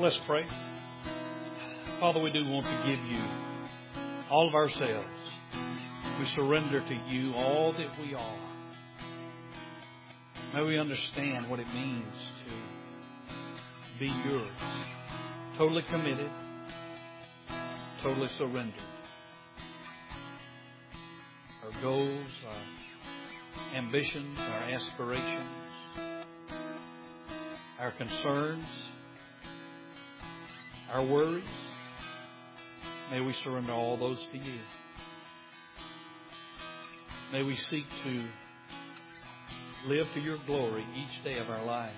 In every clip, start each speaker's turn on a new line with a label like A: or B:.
A: Let's pray. Father, we do want to give you all of ourselves. We surrender to you all that we are. May we understand what it means to be yours. Totally committed, totally surrendered. Our goals, our ambitions, our aspirations, our concerns, our worries, may we surrender all those to you. May we seek to live to your glory each day of our lives.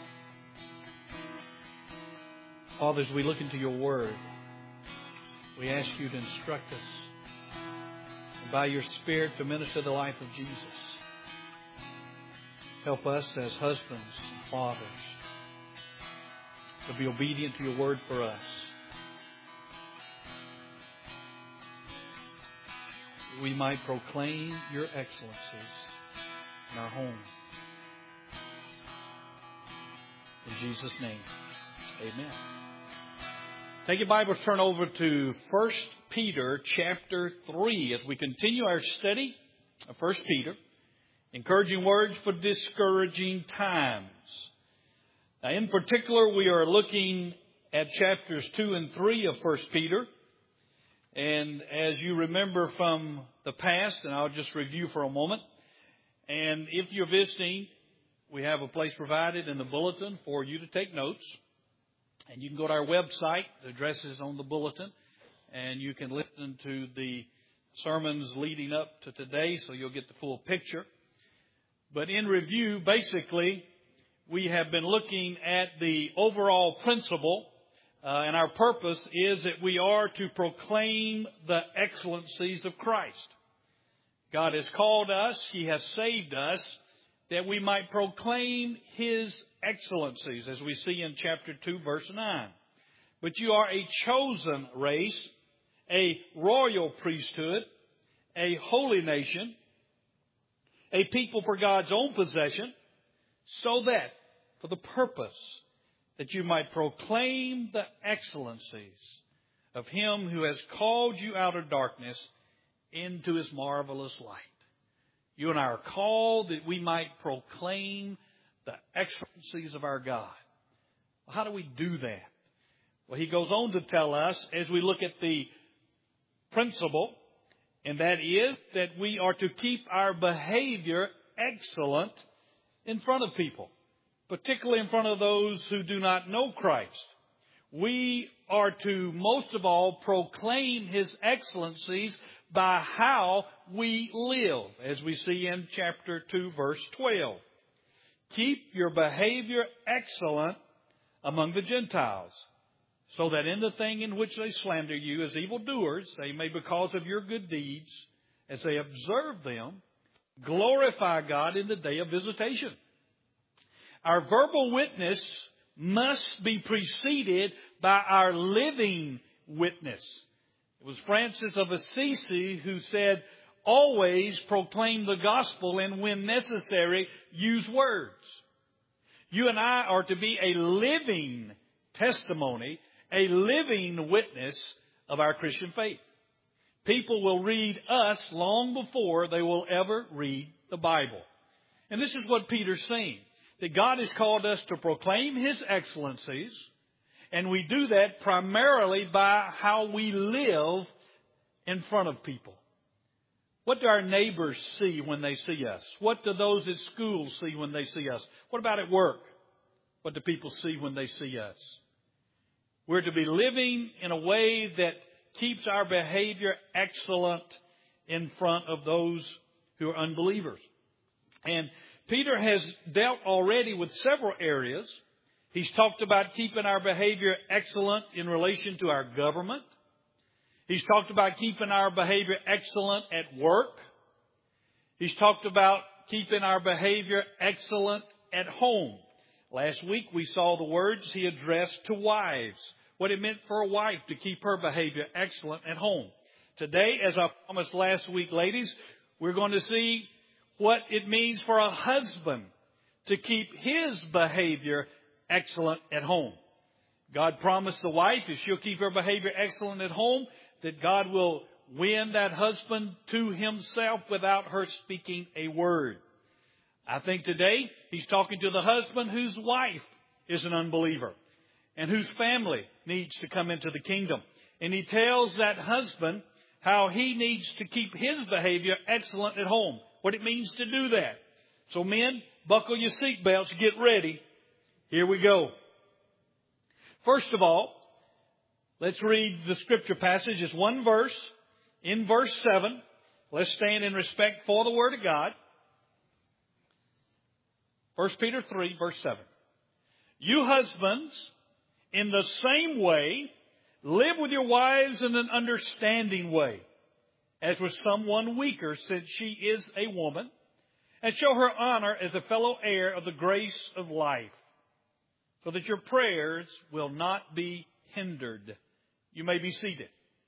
A: Father, as we look into your word, we ask you to instruct us and by your Spirit to minister the life of Jesus. Help us as husbands and fathers to be obedient to your word for us. That we might proclaim your excellencies in our home. In Jesus' name, amen. Take your Bibles, turn over to 1 Peter chapter 3 as we continue our study of 1 Peter. Encouraging words for discouraging times. Now, in particular, we are looking at chapters 2 and 3 of 1 Peter. And as you remember from the past, and I'll just review for a moment. And if you're visiting, we have a place provided in the bulletin for you to take notes. And you can go to our website. The address is on the bulletin. And you can listen to the sermons leading up to today so you'll get the full picture. But in review, basically, we have been looking at the overall principle, and our purpose is that we are to proclaim the excellencies of Christ. God has called us, He has saved us, that we might proclaim His excellencies, as we see in chapter 2, verse 9. But you are a chosen race, a royal priesthood, a holy nation, a people for God's own possession, so that, for the purpose that you might proclaim the excellencies of Him who has called you out of darkness into His marvelous light. You and I are called that we might proclaim the excellencies of our God. Well, how do we do that? Well, he goes on to tell us as we look at the principle, and that is that we are to keep our behavior excellent in front of people, particularly in front of those who do not know Christ. We are to, most of all, proclaim His excellencies by how we live, as we see in chapter 2, verse 12. Keep your behavior excellent among the Gentiles, so that in the thing in which they slander you as evildoers, they may, because of your good deeds, as they observe them, glorify God in the day of visitation. Our verbal witness must be preceded by our living witness. It was Francis of Assisi who said, always proclaim the gospel and when necessary, use words. You and I are to be a living testimony, a living witness of our Christian faith. People will read us long before they will ever read the Bible. And this is what Peter's saying, that God has called us to proclaim His excellencies, and we do that primarily by how we live in front of people. What do our neighbors see when they see us? What do those at school see when they see us? What about at work? What do people see when they see us? We're to be living in a way that keeps our behavior excellent in front of those who are unbelievers. And Peter has dealt already with several areas. He's talked about keeping our behavior excellent in relation to our government. He's talked about keeping our behavior excellent at work. He's talked about keeping our behavior excellent at home. Last week we saw the words he addressed to wives, what it meant for a wife to keep her behavior excellent at home. Today, as I promised last week, ladies, we're going to see what it means for a husband to keep his behavior excellent at home. God promised the wife, if she'll keep her behavior excellent at home, that God will win that husband to Himself without her speaking a word. I think today He's talking to the husband whose wife is an unbeliever and whose family needs to come into the kingdom. And He tells that husband how he needs to keep his behavior excellent at home, what it means to do that. So men, buckle your seatbelts, get ready. Here we go. First of all, let's read the scripture passage. It's one verse. In verse 7, let's stand in respect for the Word of God. 1 Peter 3, verse 7. You husbands, in the same way, live with your wives in an understanding way, as with someone weaker, since she is a woman, and show her honor as a fellow heir of the grace of life, so that your prayers will not be hindered. You may be seated.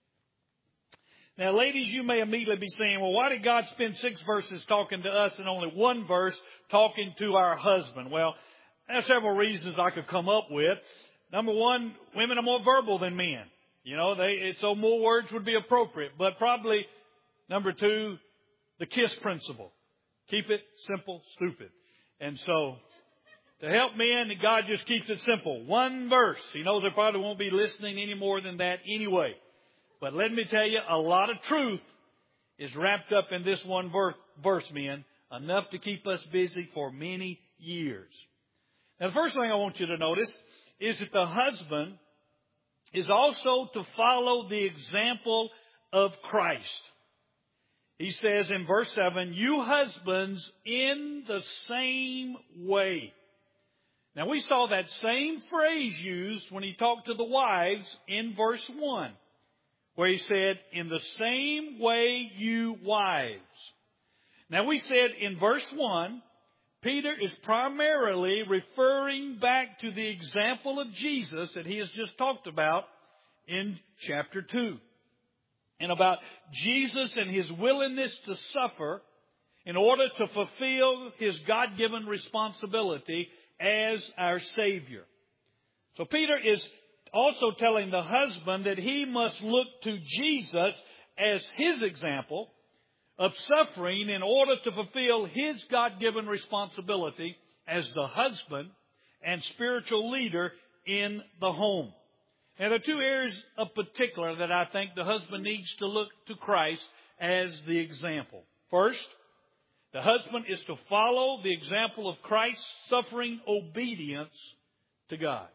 A: Now, ladies, you may immediately be saying, well, why did God spend 6 verses talking to us and only 1 verse talking to our husband? Well, there's several reasons I could come up with. Number one, women are more verbal than men. You know, so more words would be appropriate. But probably, number 2, the KISS principle. Keep it simple, stupid. And so, to help men, God just keeps it simple. 1 verse. He knows they probably won't be listening any more than that anyway. But let me tell you, a lot of truth is wrapped up in this 1 verse, men. Enough to keep us busy for many years. Now, the first thing I want you to notice is that the husband is also to follow the example of Christ. He says in verse 7, you husbands in the same way. Now, we saw that same phrase used when he talked to the wives in verse 1, where he said, in the same way you wives. Now, we said in verse 1, Peter is primarily referring back to the example of Jesus that he has just talked about in chapter 2. And about Jesus and His willingness to suffer in order to fulfill His God-given responsibility as our Savior. So Peter is also telling the husband that he must look to Jesus as his example of suffering in order to fulfill his God-given responsibility as the husband and spiritual leader in the home. Now, there are 2 areas of particular that I think the husband needs to look to Christ as the example. First, the husband is to follow the example of Christ's suffering obedience to God.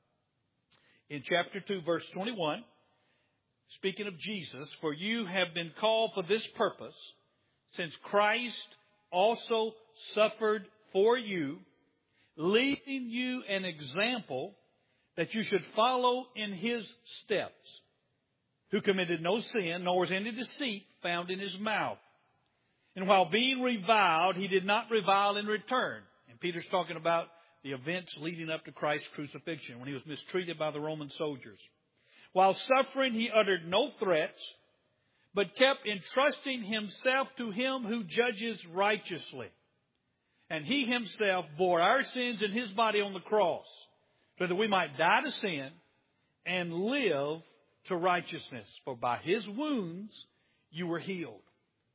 A: In chapter 2, verse 21, speaking of Jesus, for you have been called for this purpose, since Christ also suffered for you, leaving you an example that you should follow in His steps, who committed no sin, nor was any deceit found in His mouth. And while being reviled, He did not revile in return. And Peter's talking about the events leading up to Christ's crucifixion, when He was mistreated by the Roman soldiers. While suffering, He uttered no threats, but kept entrusting Himself to Him who judges righteously. And He Himself bore our sins in His body on the cross, so that we might die to sin and live to righteousness. For by His wounds you were healed.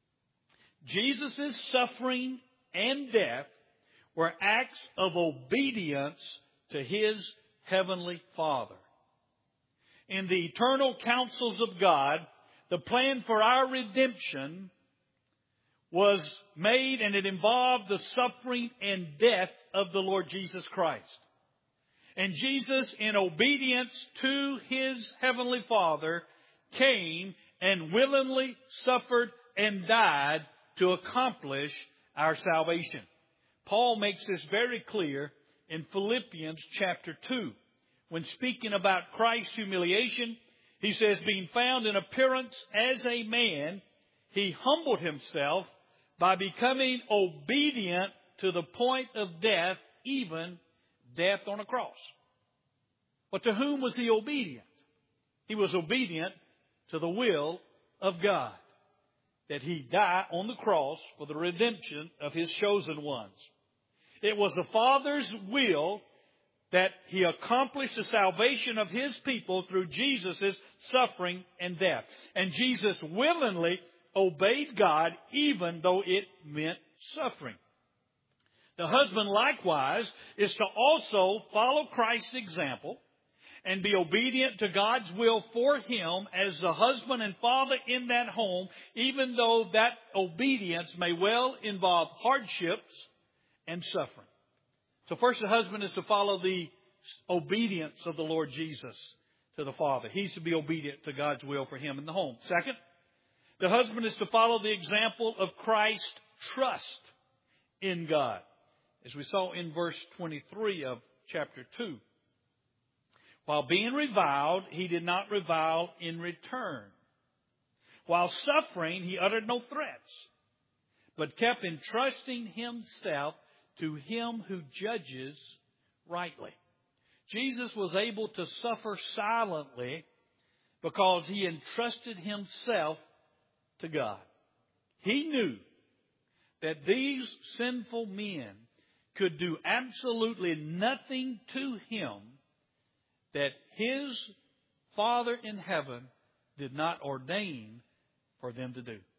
A: Jesus' suffering and death were acts of obedience to His heavenly Father. In the eternal counsels of God, the plan for our redemption was made, and it involved the suffering and death of the Lord Jesus Christ. And Jesus, in obedience to His heavenly Father, came and willingly suffered and died to accomplish our salvation. Paul makes this very clear in Philippians chapter 2. When speaking about Christ's humiliation, he says, being found in appearance as a man, He humbled Himself by becoming obedient to the point of death, even death on a cross. But to whom was He obedient? He was obedient to the will of God, that He die on the cross for the redemption of His chosen ones. It was the Father's will that He accomplished the salvation of His people through Jesus' suffering and death. And Jesus willingly obeyed God even though it meant suffering. The husband likewise is to also follow Christ's example and be obedient to God's will for him as the husband and father in that home, even though that obedience may well involve hardships and suffering. So first, the husband is to follow the obedience of the Lord Jesus to the Father. He's to be obedient to God's will for him in the home. Second, the husband is to follow the example of Christ's trust in God, as we saw in verse 23 of chapter 2. While being reviled, he did not revile in return. While suffering, he uttered no threats, but kept entrusting himself to him who judges rightly. Jesus was able to suffer silently because he entrusted himself to God. He knew that these sinful men could do absolutely nothing to him that his Father in heaven did not ordain for them to do.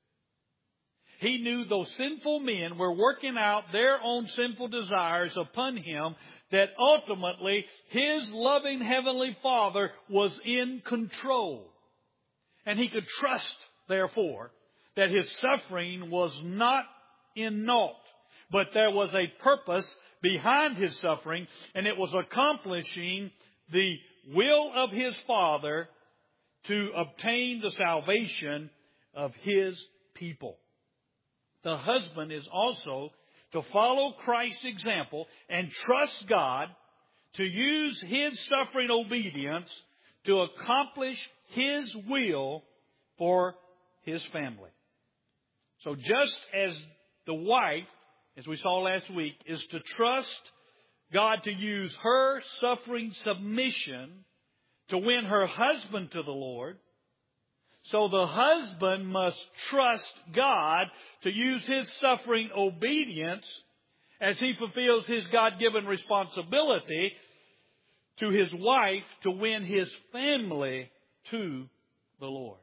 A: He knew those sinful men were working out their own sinful desires upon him, that ultimately his loving Heavenly Father was in control. And he could trust, therefore, that his suffering was not in naught, but there was a purpose behind his suffering, and it was accomplishing the will of his Father to obtain the salvation of his people. The husband is also to follow Christ's example and trust God to use his suffering obedience to accomplish his will for his family. So just as the wife, as we saw last week, is to trust God to use her suffering submission to win her husband to the Lord, so the husband must trust God to use his suffering obedience as he fulfills his God-given responsibility to his wife to win his family to the Lord.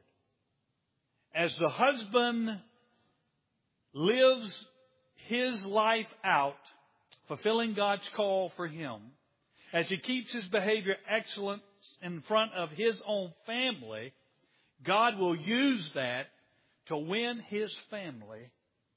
A: As the husband lives his life out, fulfilling God's call for him, as he keeps his behavior excellent in front of his own family, God will use that to win his family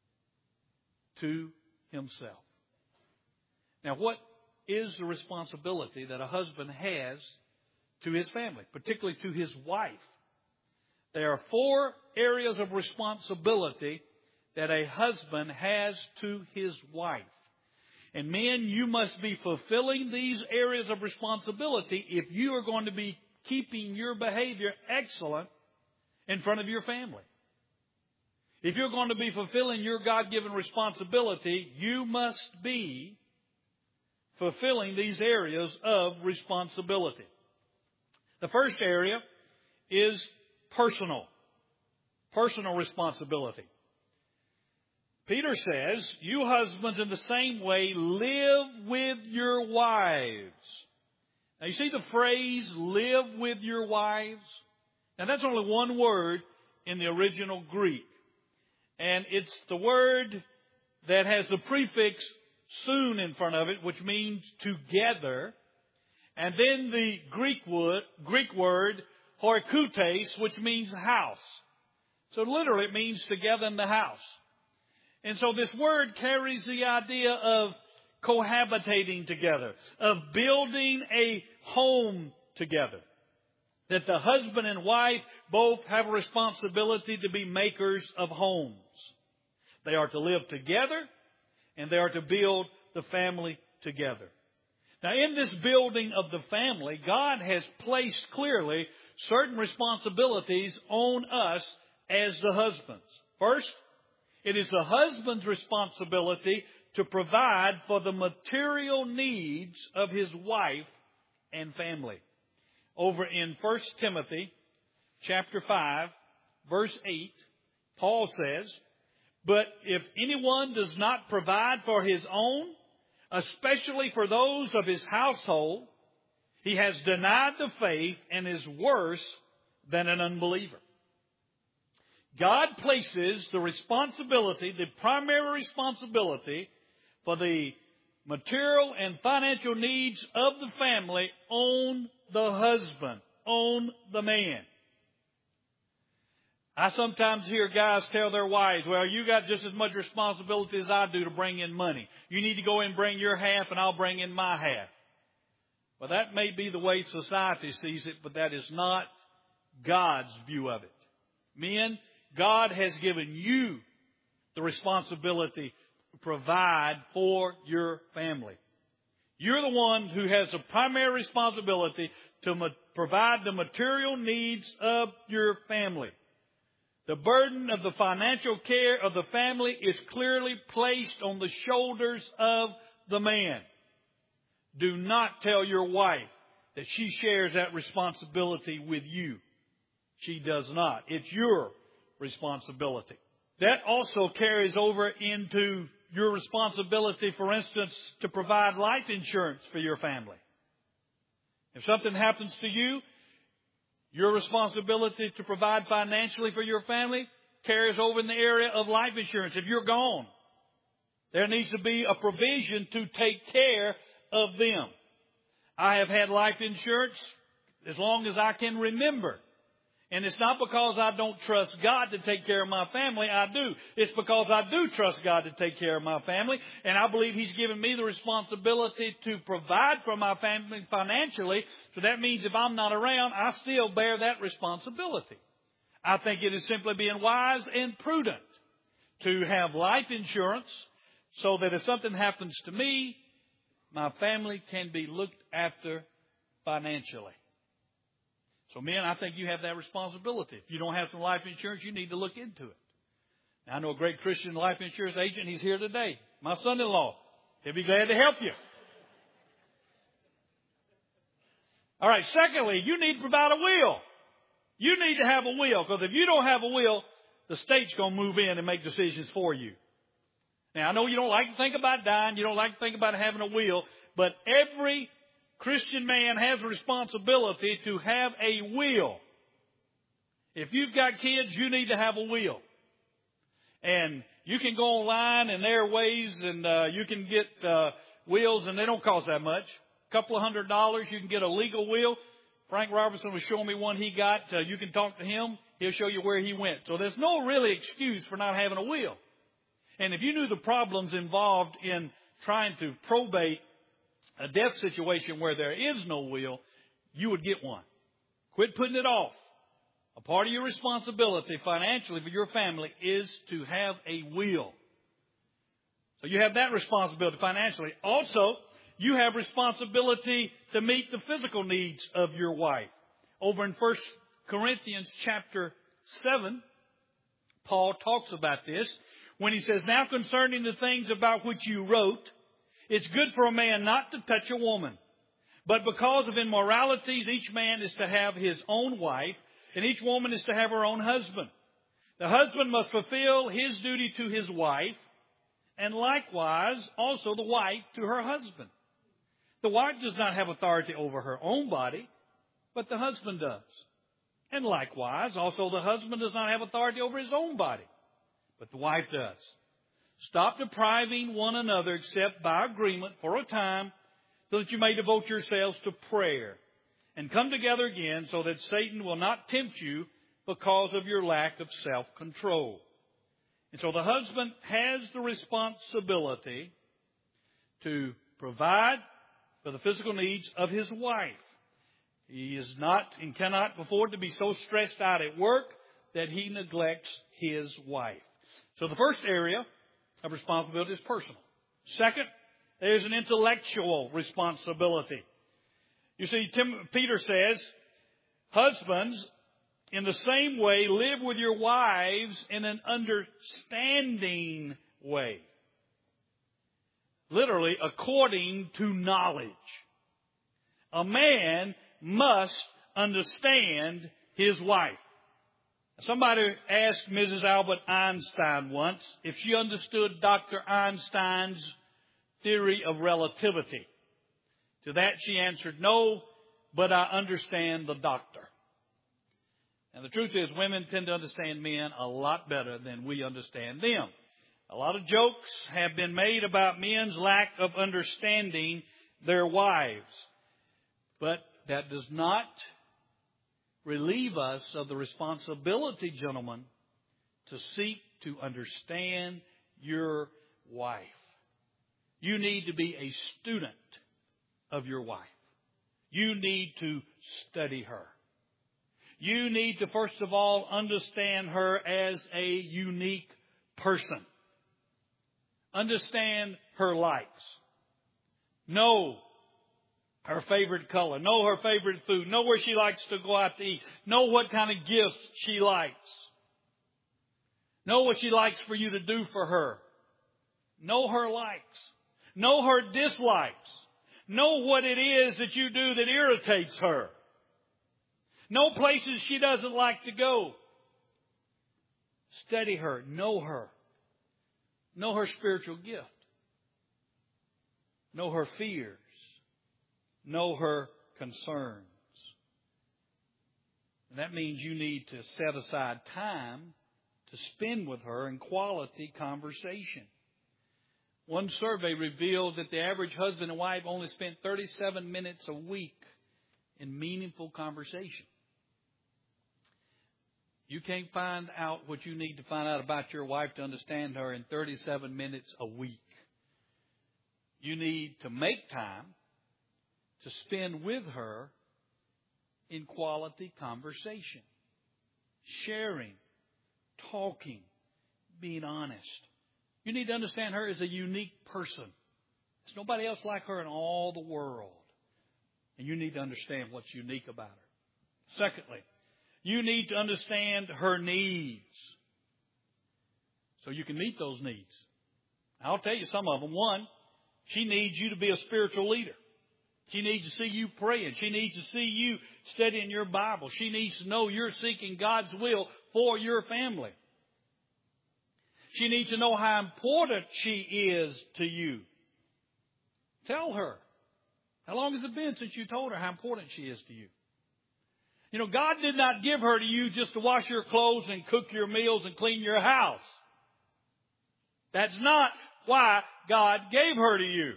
A: to himself. Now, what is the responsibility that a husband has to his family, particularly to his wife? There are 4 areas of responsibility that a husband has to his wife. And men, you must be fulfilling these areas of responsibility if you are going to be keeping your behavior excellent in front of your family. If you're going to be fulfilling your God-given responsibility, you must be fulfilling these areas of responsibility. The first area is personal responsibility. Peter says, you husbands in the same way live with your wives. Now you see the phrase, live with your wives? Now that's only one word in the original Greek. And it's the word that has the prefix soon in front of it, which means together. And then the Greek word horikutes, which means house. So literally it means together in the house. And so this word carries the idea of cohabitating together, of building a home together. That the husband and wife both have a responsibility to be makers of homes. They are to live together and they are to build the family together. Now in this building of the family, God has placed clearly certain responsibilities on us as the husbands. First, it is the husband's responsibility to provide for the material needs of his wife and family. Over in 1 Timothy chapter 5, verse 8, Paul says, but if anyone does not provide for his own, especially for those of his household. He has denied the faith and is worse than an unbeliever. God places the responsibility, the primary responsibility for the material and financial needs of the family on the husband, on the man. I sometimes hear guys tell their wives, well, you got just as much responsibility as I do to bring in money. You need to go and bring your half and I'll bring in my half. Well, that may be the way society sees it, but that is not God's view of it. Men, God has given you the responsibility to provide for your family. You're the one who has the primary responsibility to provide the material needs of your family. The burden of the financial care of the family is clearly placed on the shoulders of the man. Do not tell your wife that she shares that responsibility with you. She does not. It's your responsibility. That also carries over into your responsibility, for instance, to provide life insurance for your family. If something happens to you, your responsibility to provide financially for your family carries over in the area of life insurance. If you're gone, there needs to be a provision to take care of them. I have had life insurance as long as I can remember. And it's not because I don't trust God to take care of my family. I do. It's because I do trust God to take care of my family. And I believe He's given me the responsibility to provide for my family financially. So that means if I'm not around, I still bear that responsibility. I think it is simply being wise and prudent to have life insurance so that if something happens to me, my family can be looked after financially. So men, I think you have that responsibility. If you don't have some life insurance, you need to look into it. Now, I know a great Christian life insurance agent. He's here today. My son-in-law. He'll be glad to help you. All right. Secondly, you need to provide a will. You need to have a will, because if you don't have a will, the state's going to move in and make decisions for you. Now, I know you don't like to think about dying. You don't like to think about having a will. But every Christian man has a responsibility to have a will. If you've got kids, you need to have a will. And you can go online and there are ways, and you can get wills, and they don't cost that much. A couple of $100, you can get a legal will. Frank Robertson was showing me one he got. You can talk to him. He'll show you where he went. So there's no really excuse for not having a will. And if you knew the problems involved in trying to probate a death situation where there is no will, you would get one. Quit putting it off. A part of your responsibility financially for your family is to have a will. So you have that responsibility financially. Also, you have responsibility to meet the physical needs of your wife. Over in 1 Corinthians chapter 7, Paul talks about this when he says, "Now concerning the things about which you wrote, it's good for a man not to touch a woman. But because of immoralities, each man is to have his own wife, and each woman is to have her own husband. The husband must fulfill his duty to his wife, and likewise also the wife to her husband. The wife does not have authority over her own body, but the husband does. And likewise also the husband does not have authority over his own body, but the wife does. Stop depriving one another except by agreement for a time, so that you may devote yourselves to prayer and come together again, so that Satan will not tempt you because of your lack of self-control." And so the husband has the responsibility to provide for the physical needs of his wife. He is not and cannot afford to be so stressed out at work that he neglects his wife. So the first area of responsibility is personal. Second, there's an intellectual responsibility. You see, Peter says, husbands, in the same way, live with your wives in an understanding way. Literally, according to knowledge. A man must understand his wife. Somebody asked Mrs. Albert Einstein once if she understood Dr. Einstein's theory of relativity. To that she answered, "No, but I understand the doctor." And the truth is, women tend to understand men a lot better than we understand them. A lot of jokes have been made about men's lack of understanding their wives. But that does not relieve us of the responsibility, gentlemen, to seek to understand your wife. You need to be a student of your wife. You need to study her. You need to, first of all, understand her as a unique person. Understand her likes. Know her favorite color. Know her favorite food. Know where she likes to go out to eat. Know what kind of gifts she likes. Know what she likes for you to do for her. Know her likes. Know her dislikes. Know what it is that you do that irritates her. Know places she doesn't like to go. Study her. Know her. Know her spiritual gift. Know her fears. Know her concerns. And that means you need to set aside time to spend with her in quality conversation. One survey revealed that the average husband and wife only spent 37 minutes a week in meaningful conversation. You can't find out what you need to find out about your wife to understand her in 37 minutes a week. You need to make time to spend with her in quality conversation, sharing, talking, being honest. You need to understand her as a unique person. There's nobody else like her in all the world. And you need to understand what's unique about her. Secondly, you need to understand her needs so you can meet those needs. I'll tell you some of them. One, she needs you to be a spiritual leader. She needs to see you praying. She needs to see you studying your Bible. She needs to know you're seeking God's will for your family. She needs to know how important she is to you. Tell her. How long has it been since you told her how important she is to you? You know, God did not give her to you just to wash your clothes and cook your meals and clean your house. That's not why God gave her to you.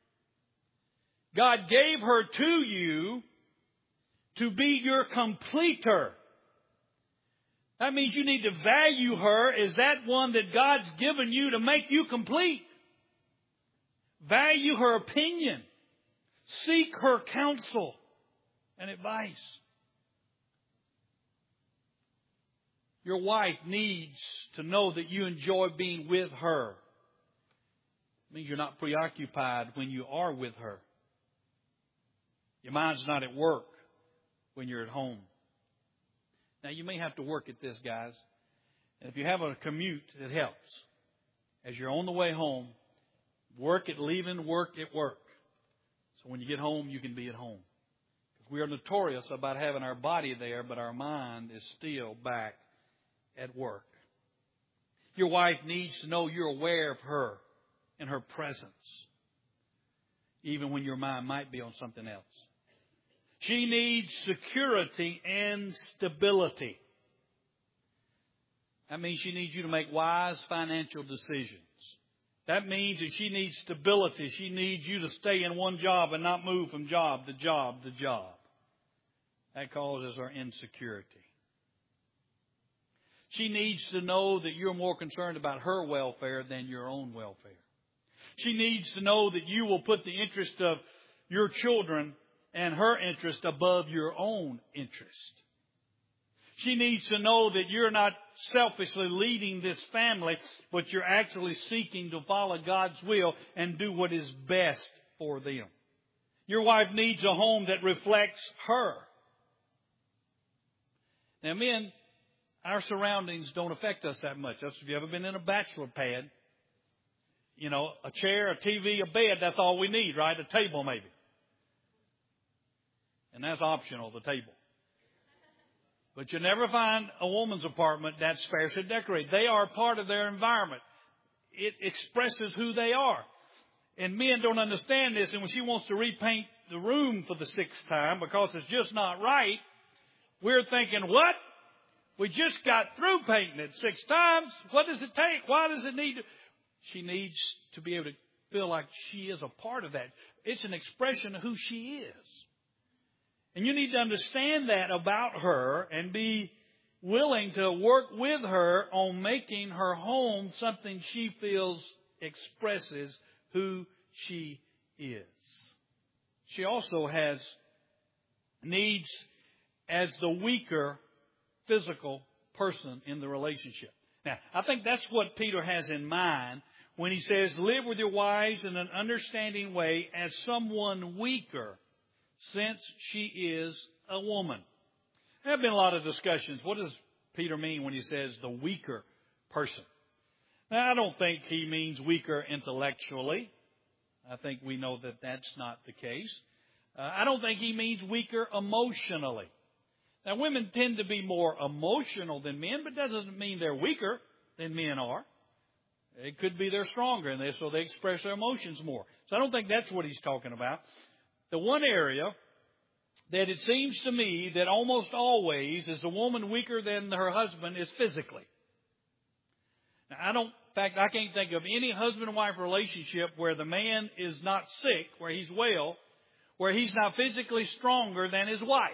A: God gave her to you to be your completer. That means you need to value her as that one that God's given you to make you complete. Value her opinion. Seek her counsel and advice. Your wife needs to know that you enjoy being with her. It means you're not preoccupied when you are with her. Your mind's not at work when you're at home. Now, you may have to work at this, guys. And if you have a commute, it helps. As you're on the way home, work at leaving, work at work. So when you get home, you can be at home. Because we are notorious about having our body there, but our mind is still back at work. Your wife needs to know you're aware of her and her presence, even when your mind might be on something else. She needs security and stability. That means she needs you to make wise financial decisions. That means that she needs stability. She needs you to stay in one job and not move from job to job to job. That causes her insecurity. She needs to know that you're more concerned about her welfare than your own welfare. She needs to know that you will put the interest of your children and her interest above your own interest. She needs to know that you're not selfishly leading this family, but you're actually seeking to follow God's will and do what is best for them. Your wife needs a home that reflects her. Now, men, our surroundings don't affect us that much. If you've ever been in a bachelor pad, you know, a chair, a TV, a bed, that's all we need, right? A table maybe. And that's optional, the table. But you'll never find a woman's apartment that's sparsely decorated. They are part of their environment. It expresses who they are. And men don't understand this. And when she wants to repaint the room for the 6th time because it's just not right, we're thinking, what? We just got through painting it 6 times. What does it take? Why does it need to? She needs to be able to feel like she is a part of that. It's an expression of who she is. And you need to understand that about her and be willing to work with her on making her home something she feels expresses who she is. She also has needs as the weaker physical person in the relationship. Now, I think that's what Peter has in mind when he says, live with your wives in an understanding way as someone weaker, since she is a woman. There have been a lot of discussions. What does Peter mean when he says the weaker person? Now, I don't think he means weaker intellectually. I think we know that that's not the case. I don't think he means weaker emotionally. Now, women tend to be more emotional than men, but that doesn't mean they're weaker than men are. It could be they're stronger, and so they express their emotions more. So I don't think that's what he's talking about. The one area that it seems to me that almost always is a woman weaker than her husband is physically. Now, I can't think of any husband and wife relationship where the man is not sick, where he's well, where he's not physically stronger than his wife.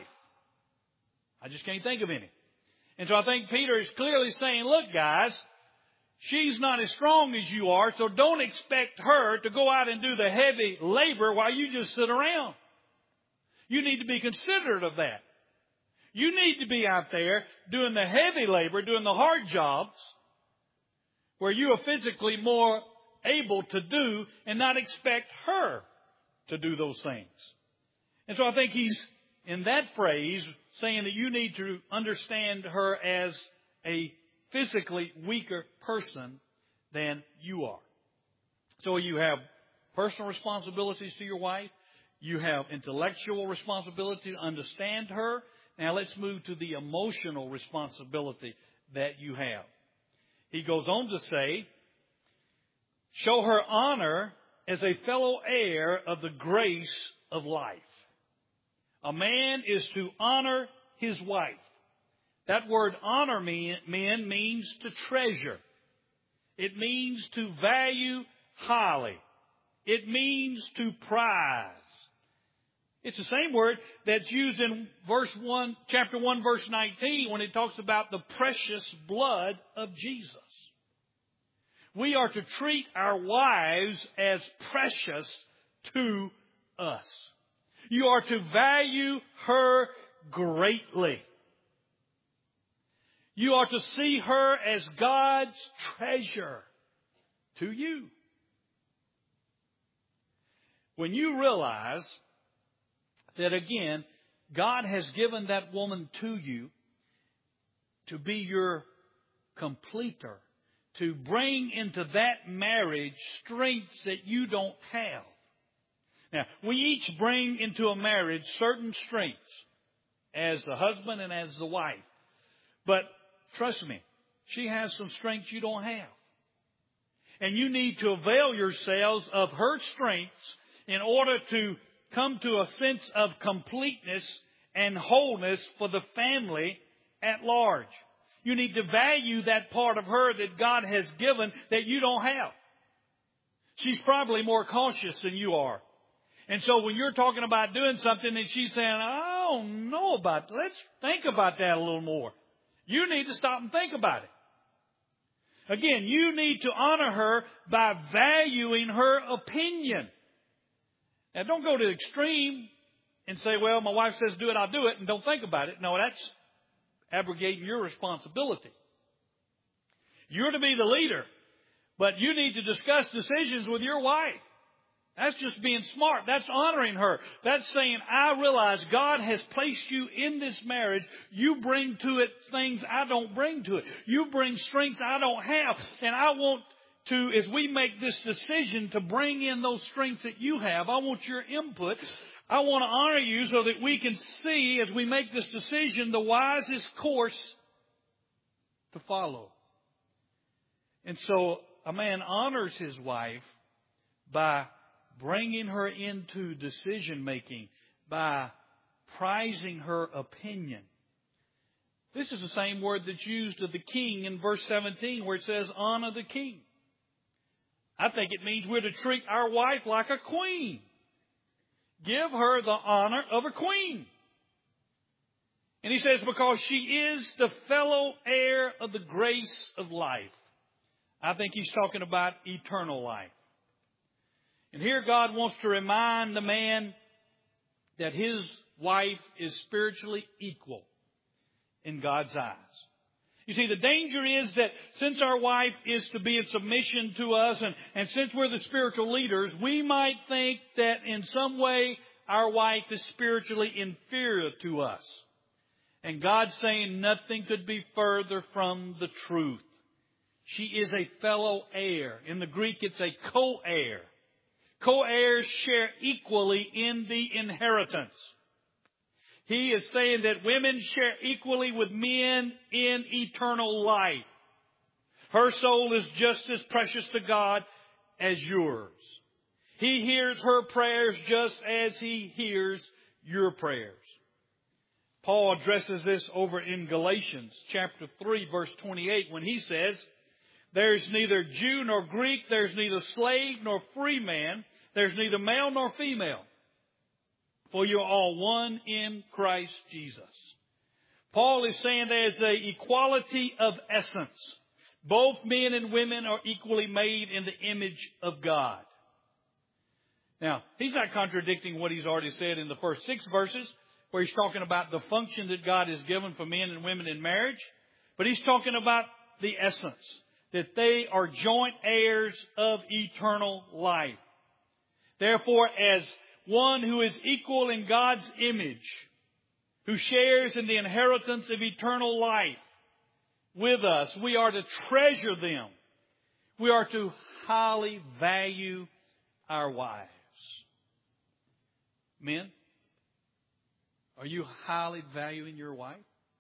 A: I just can't think of any. And so I think Peter is clearly saying, look, guys, she's not as strong as you are, so don't expect her to go out and do the heavy labor while you just sit around. You need to be considerate of that. You need to be out there doing the heavy labor, doing the hard jobs, where you are physically more able to do and not expect her to do those things. And so I think he's, in that phrase, saying that you need to understand her as a physically weaker person than you are. So you have personal responsibilities to your wife. You have intellectual responsibility to understand her. Now let's move to the emotional responsibility that you have. He goes on to say, show her honor as a fellow heir of the grace of life. A man is to honor his wife. That word honor, men, means to treasure. It means to value highly. It means to prize. It's the same word that's used in chapter 1, verse 19, when it talks about the precious blood of Jesus. We are to treat our wives as precious to us. You are to value her greatly. You are to see her as God's treasure to you. When you realize that, again, God has given that woman to you to be your completer, to bring into that marriage strengths that you don't have. Now, we each bring into a marriage certain strengths as the husband and as the wife. But trust me, she has some strengths you don't have. And you need to avail yourselves of her strengths in order to come to a sense of completeness and wholeness for the family at large. You need to value that part of her that God has given that you don't have. She's probably more cautious than you are. And so when you're talking about doing something and she's saying, I don't know about that, let's think about that a little more. You need to stop and think about it. Again, you need to honor her by valuing her opinion. Now, don't go to the extreme and say, well, my wife says do it, I'll do it, and don't think about it. No, that's abrogating your responsibility. You're to be the leader, but you need to discuss decisions with your wife. That's just being smart. That's honoring her. That's saying, I realize God has placed you in this marriage. You bring to it things I don't bring to it. You bring strengths I don't have. And I want to, as we make this decision to bring in those strengths that you have, I want your input. I want to honor you so that we can see, as we make this decision, the wisest course to follow. And so a man honors his wife by bringing her into decision making, by prizing her opinion. This is the same word that's used of the king in verse 17 where it says, honor the king. I think it means we're to treat our wife like a queen. Give her the honor of a queen. And he says, because she is the fellow heir of the grace of life. I think he's talking about eternal life. And here God wants to remind the man that his wife is spiritually equal in God's eyes. You see, the danger is that since our wife is to be in submission to us, and since we're the spiritual leaders, we might think that in some way our wife is spiritually inferior to us. And God's saying nothing could be further from the truth. She is a fellow heir. In the Greek, it's a co-heir. Co-heirs share equally in the inheritance. He is saying that women share equally with men in eternal life. Her soul is just as precious to God as yours. He hears her prayers just as He hears your prayers. Paul addresses this over in Galatians chapter 3, verse 28, when he says, there's neither Jew nor Greek, there's neither slave nor free man, there's neither male nor female. For you're all one in Christ Jesus. Paul is saying there's an equality of essence. Both men and women are equally made in the image of God. Now, he's not contradicting what he's already said in the first 6 verses, where he's talking about the function that God has given for men and women in marriage. But he's talking about the essence, that they are joint heirs of eternal life. Therefore, as one who is equal in God's image, who shares in the inheritance of eternal life with us, we are to treasure them. We are to highly value our wives. Men, are you highly valuing your wife?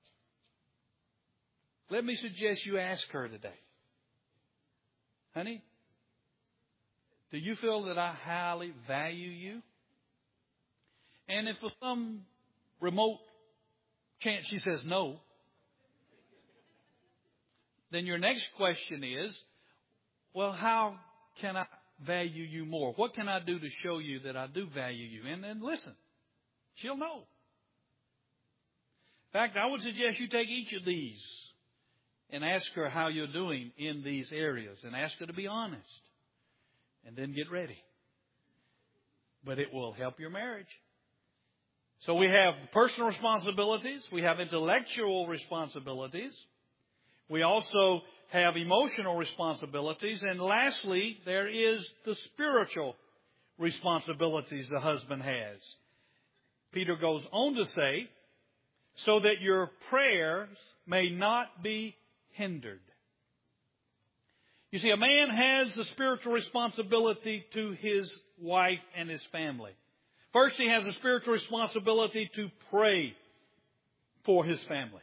A: Let me suggest you ask her today. Honey, do you feel that I highly value you? And if for some remote chance she says no, then your next question is, well, how can I value you more? What can I do to show you that I do value you? And then listen, she'll know. In fact, I would suggest you take each of these and ask her how you're doing in these areas, and ask her to be honest, and then get ready. But it will help your marriage. So we have personal responsibilities. We have intellectual responsibilities. We also have emotional responsibilities. And lastly, there is the spiritual responsibilities the husband has. Peter goes on to say, so that your prayers may not be hindered. You see, a man has the spiritual responsibility to his wife and his family. First, he has a spiritual responsibility to pray for his family.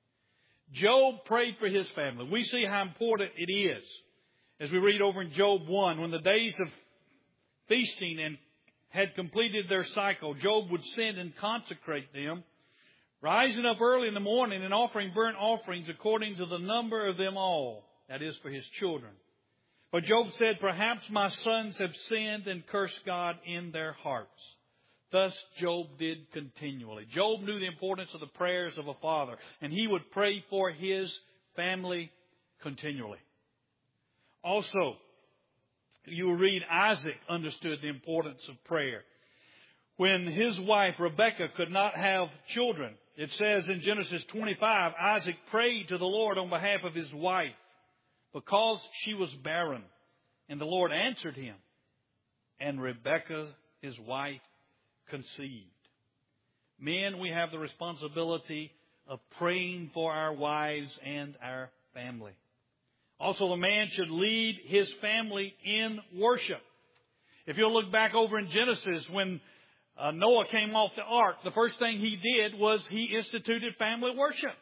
A: Job prayed for his family. We see how important it is. As we read over in Job 1, when the days of feasting and had completed their cycle, Job would send and consecrate them, rising up early in the morning and offering burnt offerings according to the number of them all. That is, for his children. But Job said, perhaps my sons have sinned and cursed God in their hearts. Thus Job did continually. Job knew the importance of the prayers of a father, and he would pray for his family continually. Also, you will read Isaac understood the importance of prayer. When his wife Rebekah could not have children, it says in Genesis 25, Isaac prayed to the Lord on behalf of his wife because she was barren. And the Lord answered him. And Rebekah, his wife, conceived. Men, we have the responsibility of praying for our wives and our family. Also, the man should lead his family in worship. If you'll look back over in Genesis, when Noah came off the ark, the first thing he did was he instituted family worship.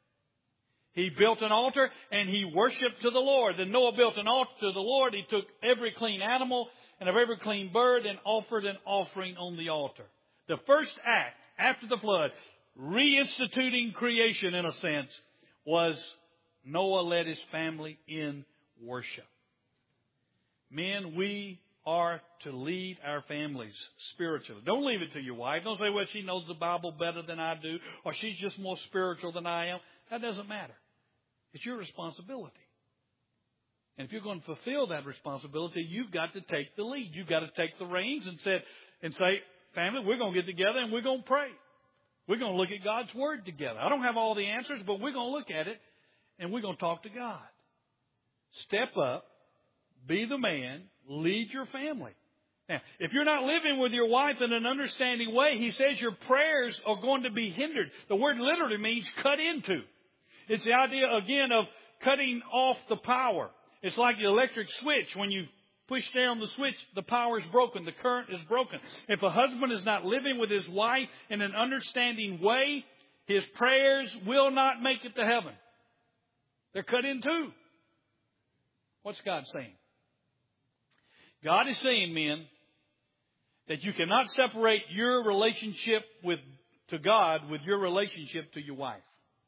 A: He built an altar and he worshiped to the Lord. Then Noah built an altar to the Lord. He took every clean animal and of every clean bird, and offered an offering on the altar. The first act after the flood, reinstituting creation in a sense, was Noah led his family in worship. Men, we are to lead our families spiritually. Don't leave it to your wife. Don't say, well, she knows the Bible better than I do, or she's just more spiritual than I am. That doesn't matter. It's your responsibility. And if you're going to fulfill that responsibility, you've got to take the lead. You've got to take the reins and say, family, we're going to get together and we're going to pray. We're going to look at God's Word together. I don't have all the answers, but we're going to look at it and we're going to talk to God. Step up, be the man, lead your family. Now, if you're not living with your wife in an understanding way, he says your prayers are going to be hindered. The word literally means cut into. It's the idea, again, of cutting off the power. It's like the electric switch. When you push down the switch, the power is broken. The current is broken. If a husband is not living with his wife in an understanding way, his prayers will not make it to heaven. They're cut in two. What's God saying? God is saying, men, that you cannot separate your relationship to God with your relationship to your wife.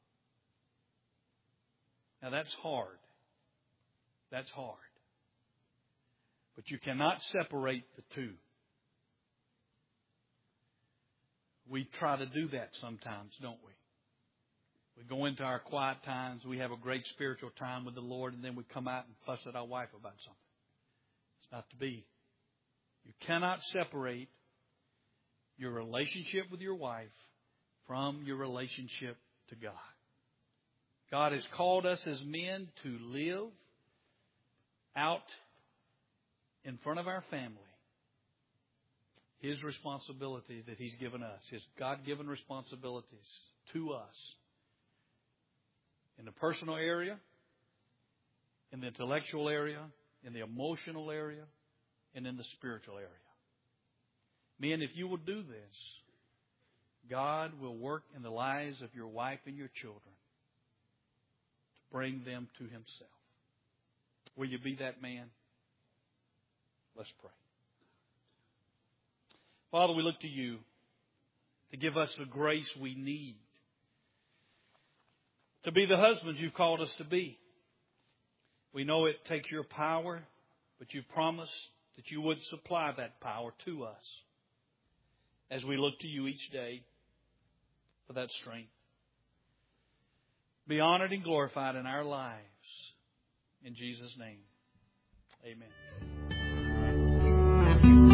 A: Now that's hard. That's hard. But you cannot separate the two. We try to do that sometimes, don't we? We go into our quiet times, we have a great spiritual time with the Lord, and then we come out and fuss at our wife about something. It's not to be. You cannot separate your relationship with your wife from your relationship to God. God has called us as men to live out in front of our family His responsibility that He's given us, His God-given responsibilities to us in the personal area, in the intellectual area, in the emotional area, and in the spiritual area. Men, if you will do this, God will work in the lives of your wife and your children to bring them to Himself. Will you be that man? Let's pray. Father, we look to You to give us the grace we need to be the husbands You've called us to be. We know it takes Your power, but You promised that You would supply that power to us as we look to You each day for that strength. Be honored and glorified in our lives. In Jesus' name, amen.